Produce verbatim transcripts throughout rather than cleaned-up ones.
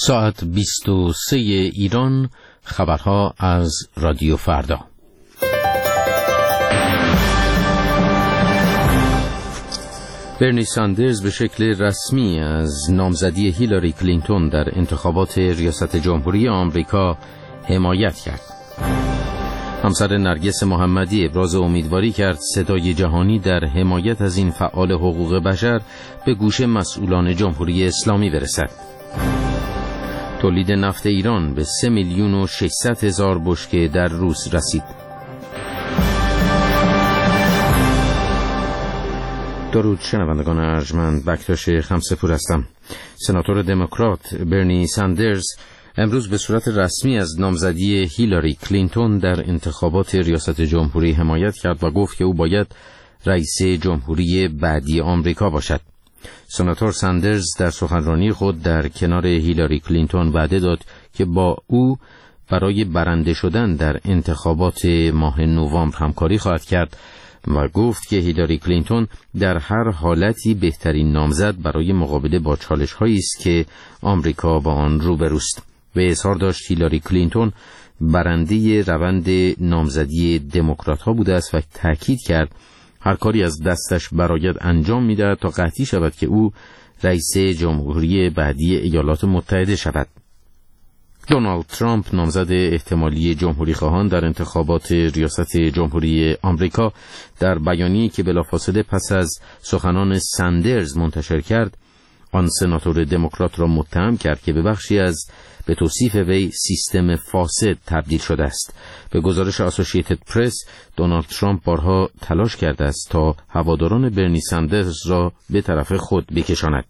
ساعت بیست و سه ایران، خبرها از رادیو فردا. برنی ساندرز به شکل رسمی از نامزدی هیلاری کلینتون در انتخابات ریاست جمهوری آمریکا حمایت کرد. همسر نرگس محمدی ابراز امیدواری کرد صدای جهانی در حمایت از این فعال حقوق بشر به گوش مسئولان جمهوری اسلامی برسد. تولید نفت ایران به سه میلیون و ششصد هزار بشکه در روز رسید. درود شنوندگان ارجمند، بکتاش خمسه‌پور هستم. سناتور دموکرات برنی ساندرز امروز به صورت رسمی از نامزدی هیلاری کلینتون در انتخابات ریاست جمهوری حمایت کرد و گفت که او باید رئیس جمهوری بعدی آمریکا باشد. سناتور ساندرز در سخنرانی خود در کنار هیلاری کلینتون وعده داد که با او برای برنده شدن در انتخابات ماه نوامبر همکاری خواهد کرد و گفت که هیلاری کلینتون در هر حالتی بهترین نامزد برای مقابله با چالش‌هایی است که آمریکا با آن روبروست. به اظهار داشت هیلاری کلینتون برنده روند نامزدی دموکرات‌ها بوده است و تأکید کرد هر کاری از دستش برایت انجام می‌دهد تا قطعی شود که او رئیس جمهوری بعدی ایالات متحده شود. دونالد ترامپ نامزد احتمالی جمهوری خواهان در انتخابات ریاست جمهوری آمریکا در بیانیه‌ای که بلافاصله پس از سخنان ساندرز منتشر کرد، آن سناتور دموکرات را متهم کرد که به بخشی از به توصیف وی سیستم فاسد تبدیل شده است. به گزارش اسوسییتد پرس، دونالد ترامپ بارها تلاش کرده است تا هواداران برنی ساندرز را به طرف خود بکشاند.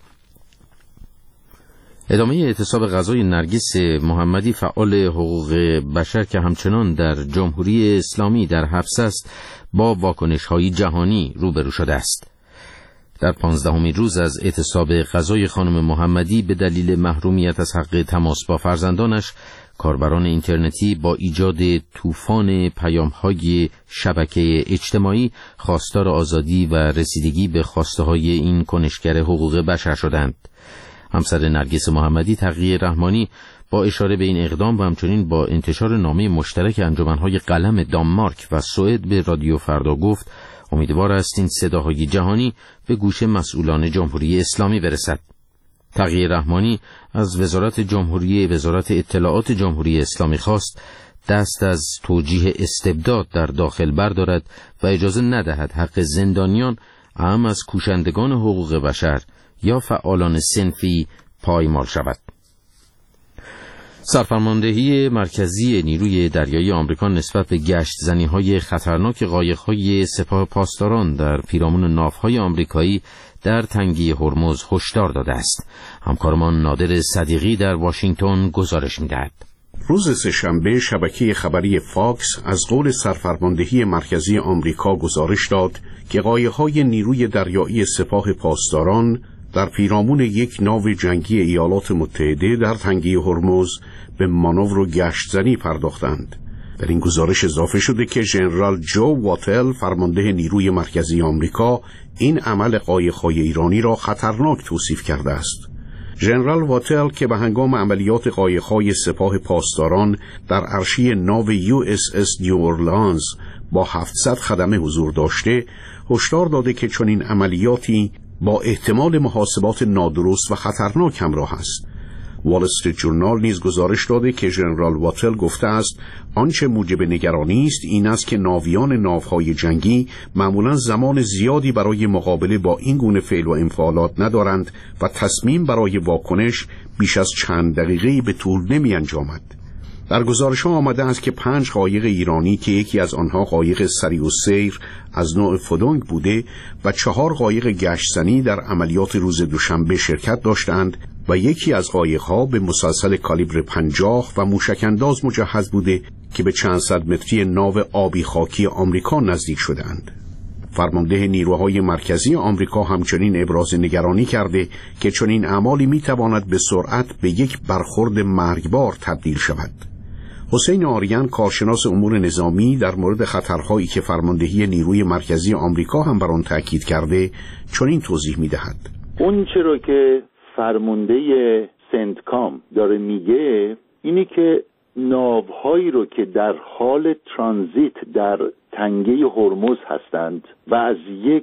ادامه اعتصاب غذای نرگس محمدی، فعال حقوق بشر که همچنان در جمهوری اسلامی در حبس است، با واکنش‌های جهانی روبرو شده است. در پانزدهمین روز از اعتصاب غذای خانم محمدی به دلیل محرومیت از حق تماس با فرزندانش، کاربران اینترنتی با ایجاد طوفان پیام‌های شبکه اجتماعی خواستار آزادی و رسیدگی به خواسته‌های این کنشگر حقوق بشر شدند. همسر نرگس محمدی، تقی رحمانی، با اشاره به این اقدام و همچنین با انتشار نامه مشترک انجمن‌های قلم دانمارک و سوئد به رادیو فردا گفت امیدوار است این صداهای جهانی به گوش مسئولان جمهوری اسلامی برسد. تقی رحمانی از وزارت جمهوری وزارت اطلاعات جمهوری اسلامی خواست دست از توجیه استبداد در داخل بردارد و اجازه ندهد حق زندانیان، اهم از کوشندگان حقوق بشر یا فعالان صنفی، پایمال شود. سرفرماندهی مرکزی نیروی دریایی آمریکا نسبت به گشت زنی‌های خطرناک قایق‌های سپاه پاسداران در پیرامون ناوهای آمریکایی در تنگه هرمز هشدار داده است. همکارمان نادر صدیقی در واشنگتن گزارش می‌دهد. روز سه‌شنبه شبکه خبری فاکس از قول سرفرماندهی مرکزی آمریکا گزارش داد که قایق‌های نیروی دریایی سپاه پاسداران در پیرامون یک ناو جنگی ایالات متحده در تنگه هرمز به مانور و گشتزنی پرداختند. در این گزارش اضافه شده که ژنرال جو واتل، فرمانده نیروی مرکزی آمریکا، این عمل قایق‌های ایرانی را خطرناک توصیف کرده است. ژنرال واتل که به هنگام عملیات قایق‌های سپاه پاسداران در عرشی ناو یو اس اس نیو اورلانز با هفتصد خدمه حضور داشته، هشدار داده که چنین عملیاتی با احتمال محاسبات نادرست و خطرناک همراه است. وال استریت جورنال نیز گزارش داده که ژنرال واتل گفته است آنچه موجب نگرانی است این است که ناویان ناوهای جنگی معمولاً زمان زیادی برای مقابله با این گونه فعل و انفعالات ندارند و تصمیم برای واکنش بیش از چند دقیقه‌ای به طول نمی انجامد. در گزارش ها آمده است که پنج قایق ایرانی که یکی از آنها قایق سریع السیر از نوع فودونگ بوده و چهار قایق گشتزنی در عملیات روز دوشنبه شرکت داشتند و یکی از قایق‌ها به مسلسل کالیبر پنجاه و موشک انداز مجهز بوده که به چند صد متری ناو آبی خاکی آمریکا نزدیک شدند. فرمانده نیروهای مرکزی آمریکا همچنین ابراز نگرانی کرده که چنین اعمالی میتواند به سرعت به یک برخورد مرگبار تبدیل شود. حسین آریان، کارشناس امور نظامی، در مورد خطرهایی که فرماندهی نیروی مرکزی آمریکا هم بر آن تاکید کرده چنین توضیح می‌دهد. اون چرا که فرمانده سنتکام داره میگه اینی که ناوهایی رو که در حال ترانزیت در تنگه هرمز هستند و از یک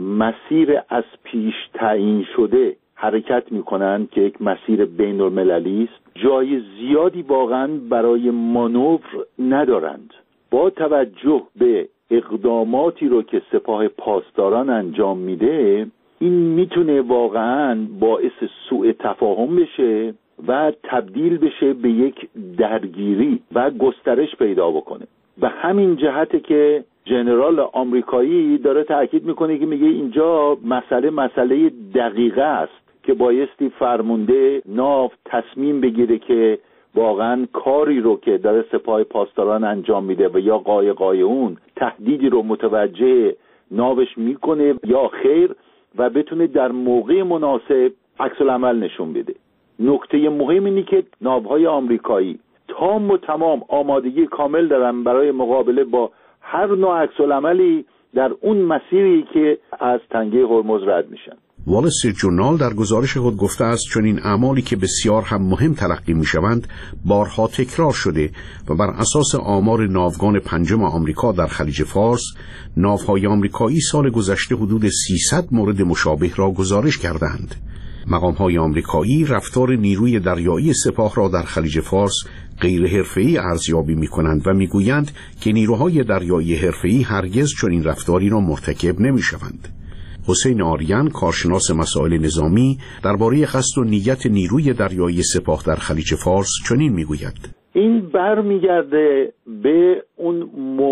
مسیر از پیش تعیین شده حرکت میکنند که یک مسیر بین المللی است، جای زیادی واقعا برای مانور ندارند. با توجه به اقداماتی رو که سپاه پاسداران انجام میده، این میتونه واقعا باعث سوء تفاهم بشه و تبدیل بشه به یک درگیری و گسترش پیدا بکنه. به همین جهته که ژنرال آمریکایی داره تاکید میکنه که میگه اینجا مسئله مسئله دقیقه است که بایستی فرمانده ناو تصمیم بگیره که واقعا کاری رو که داره سپاه پاسداران انجام میده و یا قایقای اون تهدیدی رو متوجه ناوش میکنه یا خیر و بتونه در موقع مناسب عکس العمل نشون بده. نکته مهم اینه که ناوهای آمریکایی تام و تمام آمادگی کامل دارن برای مقابله با هر نوع عکس العملی در اون مسیری که از تنگه هرمز رد میشن. وال استریت ژورنال در گزارش خود گفته است چون این اعمالی که بسیار هم مهم تلقی میشوند بارها تکرار شده و بر اساس آمار ناوگان پنجم آمریکا در خلیج فارس، ناوهای آمریکایی سال گذشته حدود سیصد مورد مشابه را گزارش کردند. مقام‌های آمریکایی رفتار نیروی دریایی سپاه را در خلیج فارس غیر حرفه‌ای ارزیابی می‌کنند و می‌گویند که نیروهای دریایی حرفه‌ای هرگز چنین رفتاری را مرتکب نمی‌شوند. حسین آریان، کارشناس مسائل نظامی، درباره قصد و نیت نیروی دریایی سپاه در خلیج فارس چنین می‌گوید: این برمیگرده به اون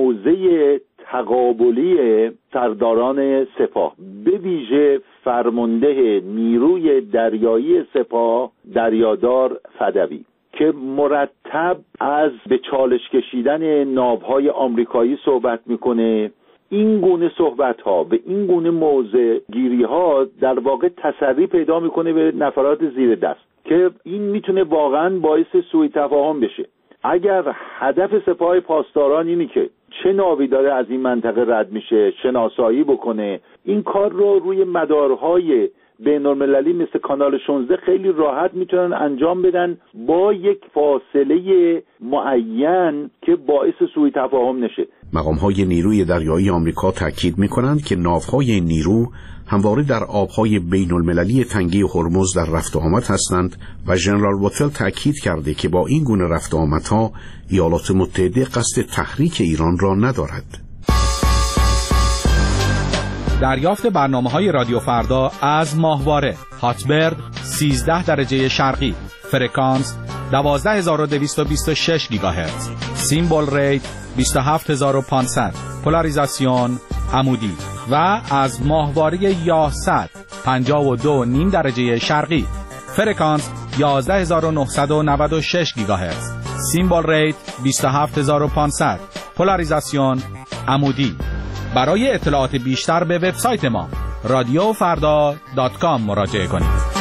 موضع تقابلی سرداران سپاه، به ویژه فرمانده نیروی دریایی سپاه دریادار فدوی که مرتب از به چالش کشیدن ناوهای آمریکایی صحبت میکنه. این گونه صحبت ها و این گونه موضع گیری ها در واقع تسری پیدا میکنه به نفرات زیر دست که این میتونه واقعا باعث سوء تفاهم بشه. اگر هدف سپاه پاسداران اینی که چه ناوی داره از این منطقه رد میشه شناسایی بکنه، این کار رو روی مدارهای بین المللی مثل کانال شانزده خیلی راحت میتونن انجام بدن با یک فاصله معین که باعث سوء تفاهم نشه. مقام‌های نیروی دریایی آمریکا تاکید می‌کنند که ناوهای این نیرو همواره در آبهای بین المللی تنگه هرمز در رفت و آمد هستند و ژنرال واتل تاکید کرده که با این گونه رفت و آمدها ایالات متحده قصد تحریک ایران را ندارد. دریافت برنامه‌های رادیو فردا از ماهواره هاتبرد سیزده درجه شرقی، فرکانس دوازده هزار و دویست و بیست و شش گیگاهرتز، سیمبل ریت بیست و هفت هزار و پانصد، پولاریزاسیون عمودی و از ماهواره یاهصد پنجاه و دو و نیم درجه شرقی، فرکانس یازده هزار و نهصد و نود و شش گیگاهرتز، سیمبل ریت بیست و هفت هزار و پانصد، پولاریزاسیون عمودی. برای اطلاعات بیشتر به وبسایت ما رادیو فردا دات کام مراجعه کنید.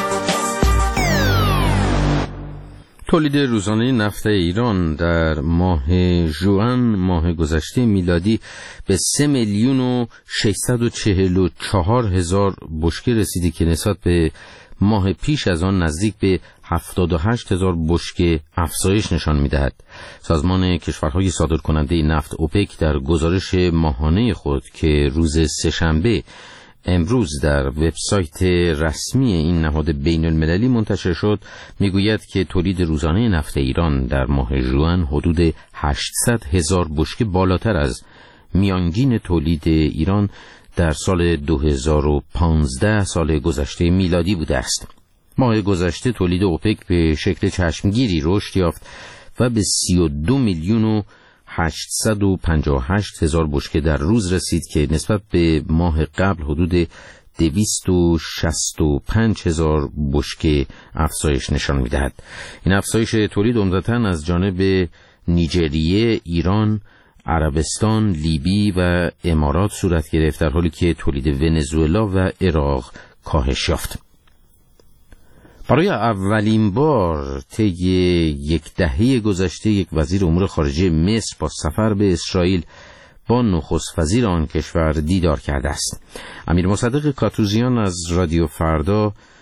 تولید روزانه نفت ایران در ماه ژوئن ماه گذشته میلادی به سه میلیون و ششصد و چهل و چهار هزار بشکه رسیدی که نسبت به ماه پیش از آن نزدیک به هفتاد و هشت هزار بشکه افزایش نشان می‌دهد. سازمان کشورهای صادرکننده نفت اوپک در گزارش ماهانه خود که روز سه‌شنبه امروز در وبسایت رسمی این نهاد بین المللی منتشر شد میگوید که تولید روزانه نفت ایران در ماه ژوئن حدود هشتصد هزار بشکه بالاتر از میانگین تولید ایران در سال دو هزار و پانزده سال گذشته میلادی بوده است. ماه گذشته تولید اوپک به شکل چشمگیری رشد یافت و به سی و دو میلیون و هشتصد و پنجاه و هشت هزار بشکه در روز رسید که نسبت به ماه قبل حدود دویست و شصت و پنج هزار بشکه افزایش نشان می‌دهد. این افزایش تولید عمدتاً از جانب نیجریه، ایران، عربستان، لیبی و امارات صورت گرفت، در حالی که تولید ونزوئلا و عراق کاهش یافت. برای اولین بار طی یک دهه گذشته یک وزیر امور خارجه مصر با سفر به اسرائیل با نخست وزیر آن کشور دیدار کرده است. امیر مصدق کاتوزیان از رادیو فردا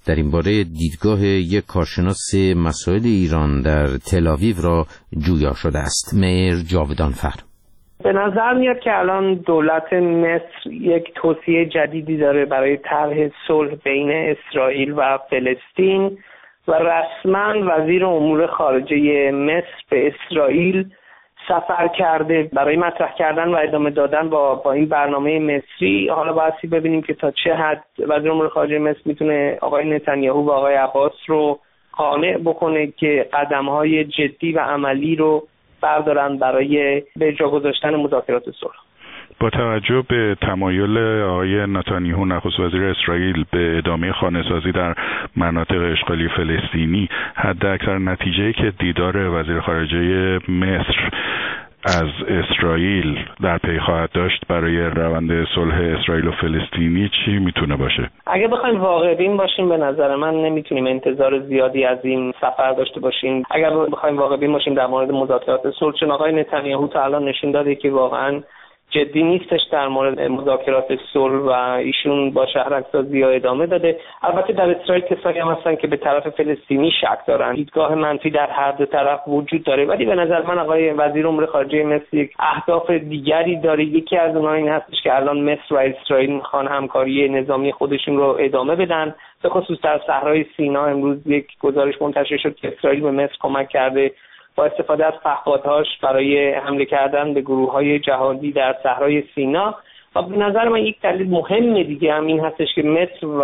در این باره دیدگاه یک کارشناس مسائل ایران در تل‌آویو را جویا شده است. میر جاودانفر: به نظر میاد که الان دولت مصر یک توصیه جدیدی داره برای طرح صلح بین اسرائیل و فلسطین و رسما وزیر امور خارجه مصر به اسرائیل سفر کرده برای مطرح کردن و ادامه دادن با با این برنامه مصری. حالا بایستی ببینیم که تا چه حد وزیر امور خارجه مصر میتونه آقای نتانیاهو و آقای عباس رو قانع بکنه که قدم‌های جدی و عملی رو بردارن برای به جا گذاشتن مذاکرات صلح. با توجه به تمایل آقای نتانیاهو نخست وزیر اسرائیل به ادامه خانه‌سازی در مناطق اشغالی فلسطینی، حداکثر نتیجه‌ای که دیدار وزیر خارجه مصر از اسرائیل در پی خواهد داشت برای روند صلح اسرائیل و فلسطینی چی میتونه باشه؟ اگه بخوایم واقع بین باشیم به نظر من نمیتونیم انتظار زیادی از این سفر داشته باشیم. اگر بخوایم واقع بین باشیم در مورد مذاکرات صلح، چون آقای نتانیاهو تا الان نشون داده که واقعا جدی نیستش در مورد مذاکرات صلح و ایشون با شهرک‌سازی ادامه داده. البته در اسرائیل کسایی هم هستن که به طرف فلسطینی شک دارن، دیدگاه منفی در هر دو طرف وجود داره، ولی به نظر من آقای وزیر امور خارجه مصر یک اهداف دیگری داره. یکی از اونها این هستش که الان مصر و اسرائیل میخوان همکاری نظامی خودشون رو ادامه بدن، به خصوص در صحرای سینا. امروز یک گزارش منتشر شد که اسرائیل به مصر کمک کرده با استفاده از پهپادهاش برای حمله کردن به گروه‌های جهادی در صحرای سینا. و به نظر من یک دلیل مهم دیگه هم این هستش که مصر و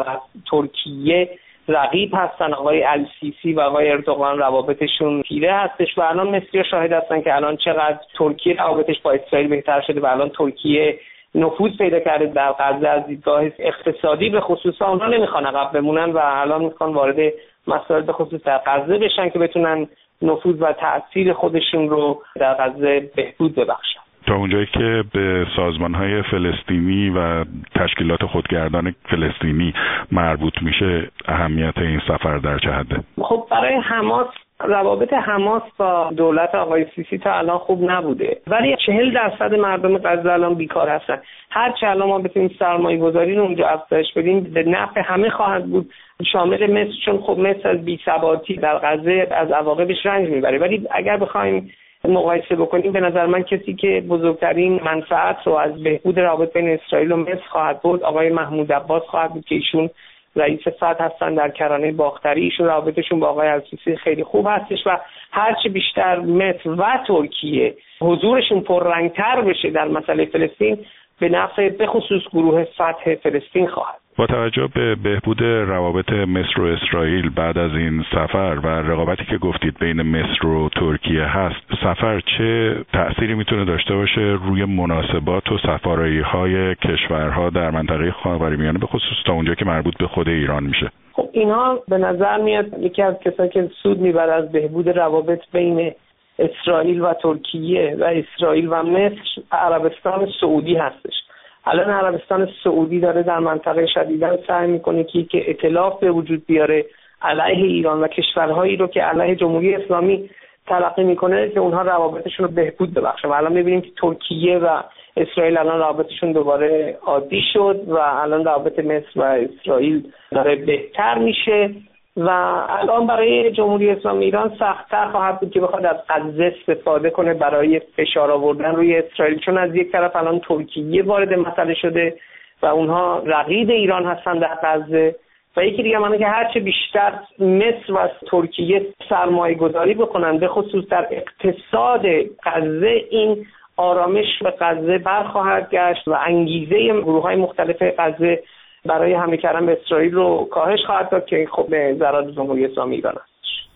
ترکیه رقیب هستن. آقای السیسی و آقای اردوغان روابطشون تیره هستش و الان مصری‌ها شاهد هستن که الان چقدر ترکیه روابطش با اسرائیل بهتر شده و الان ترکیه نفوذ پیدا کرده در غزه از دیدگاه اقتصادی. به خصوص اونها نمیخوان عقب بمونن و الان میخوان وارد مسائل به خصوص در غزه بشن که بتونن نفوذ و تأثیر خودشون رو در غزه بهبود ببخشن. تا اونجایی که به سازمان‌های فلسطینی و تشکیلات خودگردان فلسطینی مربوط میشه، اهمیت این سفر در چه حده؟ خب برای حماس، روابط حماس با دولت آقای سیسی تا الان خوب نبوده، ولی چهل درصد مردم غزه الان بیکار هستن. هر چه الان ما بتونیم سرمایه گذاری رو اونجا افزایش بدیم به نفع همه خواهد بود، شامل مصر، چون خب مصر از بی‌ثباتی در غزه از عواقبش رنج میبره. ولی اگر بخوایم مقایسه بکنیم به نظر من کسی که بزرگترین منفعت رو از بهبود روابط بین اسرائیل و مصر خواهد بود آقای محمود عباس خواهد بود که ایشون رئیس فتح هستن در کرانه باختری. ایشون روابطشون با آقای السیسی خیلی خوب هستش و هرچی بیشتر مصر و ترکیه حضورشون پررنگتر بشه در مسئله فلسطین به نفع به خصوص گروه فتح فلسطین خواهد. با توجه به بهبود روابط مصر و اسرائیل بعد از این سفر و رقابتی که گفتید بین مصر و ترکیه هست، سفر چه تأثیری میتونه داشته باشه روی مناسبات و سفاره‌های کشورها در منطقه خاورمیانه، به خصوص تا اونجا که مربوط به خود ایران میشه؟ خب اینها به نظر میاد یکی از کسایی که سود میبره از بهبود روابط بین اسرائیل و ترکیه و اسرائیل و مصر عربستان سعودی هستش. الان عربستان سعودی داره در منطقه شدیداً سعی میکنه که که ائتلاف به وجود بیاره علیه ایران و کشورهایی رو که علیه جمهوری اسلامی تلقی میکنه که اونها روابطشون رو بهبود ببخشه. و الان میبینیم که ترکیه و اسرائیل الان روابطشون دوباره عادی شد و الان روابط مصر و اسرائیل داره بهتر میشه و الان برای جمهوری اسلامی ایران سخت‌تر خواهد بود که بخواد از غزه استفاده کنه برای فشار آوردن روی اسرائیل، چون از یک طرف الان ترکیه وارد مسئله شده و اونها رقیب ایران هستن در غزه و یکی دیگه معنی که هرچه بیشتر مصر و ترکیه سرمایه گذاری بکنن به خصوص در اقتصاد غزه، این آرامش به غزه برخواهد گشت و انگیزه گروه‌های مختلف غزه برای حمله کردن به اسرائیل رو کاهش خواهد داد که خب به ضرر جمهوری اسلامی ایران است.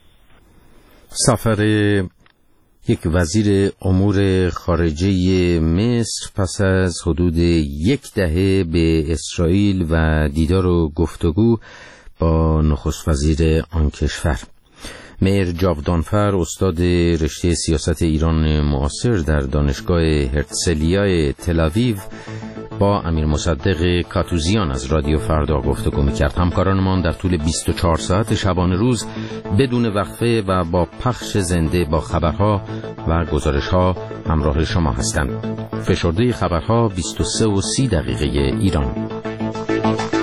سفر یک وزیر امور خارجه مصر پس از حدود یک دهه به اسرائیل و دیدار و گفتگو با نخست وزیر آن کشور. میر جاودانفر، استاد رشته سیاست ایران معاصر در دانشگاه هرتزلیای تل‌آویو، با امیر مصدق کاتوزیان از رادیو فردا گفتگو می‌کرد. همکارانمان در طول بیست و چهار ساعت شبانه روز بدون وقفه و با پخش زنده با خبرها و گزارش‌ها همراه شما هستند. فشرده خبرها بیست و سه و سی دقیقه ایران.